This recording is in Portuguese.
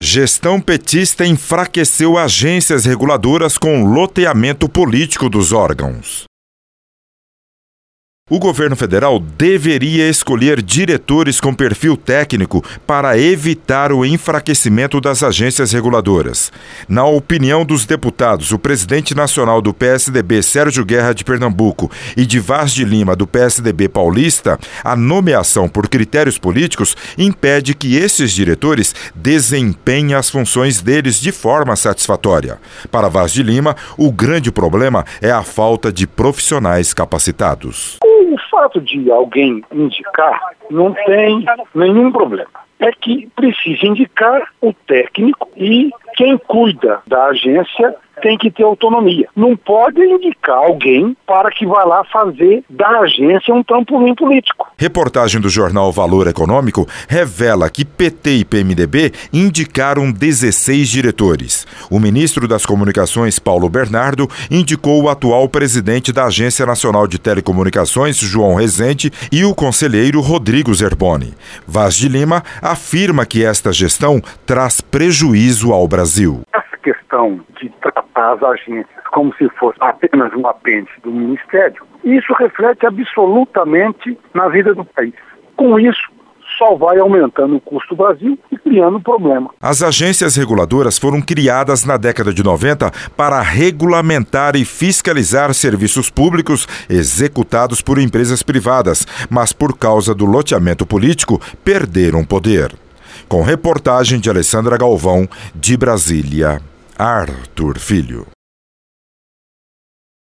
Gestão petista enfraqueceu agências reguladoras com loteamento político dos órgãos. O governo federal deveria escolher diretores com perfil técnico para evitar o enfraquecimento das agências reguladoras. Na opinião dos deputados, o presidente nacional do PSDB, Sérgio Guerra de Pernambuco, e de Vaz de Lima, do PSDB paulista, a nomeação por critérios políticos impede que esses diretores desempenhem as funções deles de forma satisfatória. Para Vaz de Lima, o grande problema é a falta de profissionais capacitados. O fato de alguém indicar não tem nenhum problema. É que precisa indicar o técnico e quem cuida da agência tem que ter autonomia. Não pode indicar alguém para que vá lá fazer da agência um trampolim político. Reportagem do jornal Valor Econômico revela que PT e PMDB indicaram 16 diretores. O ministro das Comunicações, Paulo Bernardo, indicou o atual presidente da Agência Nacional de Telecomunicações, João Rezende, e o conselheiro Rodrigo Zerboni. Vaz de Lima afirma que esta gestão traz prejuízo ao Brasil. Essa questão de tratar as agências como se fosse apenas um apêndice do Ministério, isso reflete absolutamente na vida do país. Com isso, só vai aumentando o custo do Brasil e criando problema. As agências reguladoras foram criadas na década de 90 para regulamentar e fiscalizar serviços públicos executados por empresas privadas, mas por causa do loteamento político, perderam poder. Com reportagem de Alessandra Galvão, de Brasília, Arthur Filho.